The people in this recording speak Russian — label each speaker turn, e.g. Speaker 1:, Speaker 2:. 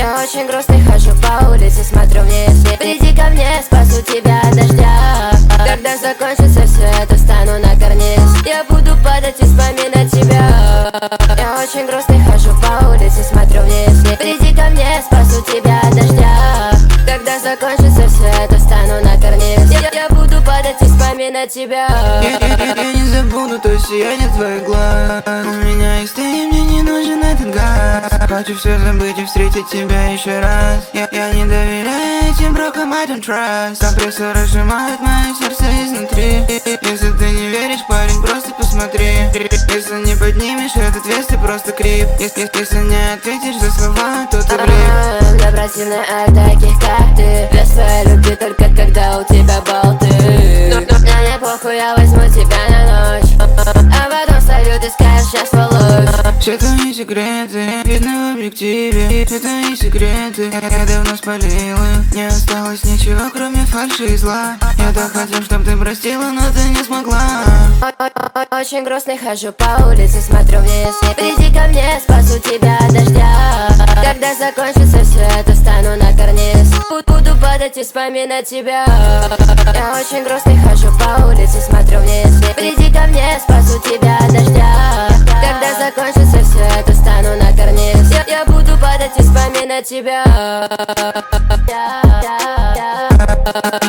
Speaker 1: Я очень грустный, хожу по улице, смотрю вниз. Приди ко мне, спасу тебя от дождя. Когда закончится все это, стану на карниз. Я буду падать и вспоминать тебя. Я очень грустный, хожу по улице, смотрю вниз. Приди ко мне, спасу тебя от дождя. Когда закончится все это, стану на карниз. Я буду падать и вспоминать тебя.
Speaker 2: Я не забуду то сияние твоих глаз. У меня есть ты, и мне не нужен этот газ. Хочу все забыть и встретить тебя еще раз. Я не доверяю этим брокам, I don't trust. Компрессор сжимает мое сердце изнутри. Если ты не веришь, парень, просто посмотри. Если не поднимешь этот вес, ты просто крип. Если не ответишь за слова, то ты влип.
Speaker 1: Добросильный от таких, как ты. Без твоей любви только когда у тебя болты. Но мне не похуй, я возьму тебя на ночь. А потом встаю, ты скажешь, я сволочь.
Speaker 2: Все твои секреты видно в объективе. Все твои секреты я давно спалил их. Не осталось ничего, кроме фальши и зла. Я так хотел, чтоб ты простила, но ты не смогла.
Speaker 1: Очень грустный, хожу по улице, смотрю вниз. Приди ко мне, спасу тебя от дождя. Когда закончится все это, стану на карниз. Буду падать и вспоминать тебя. Я очень грустный, хожу по улице, смотрю вниз. Приди ко мне, спасу тебя от дождя. Когда закончится все это, стану на карниз. Я буду падать и вспоминать тебя.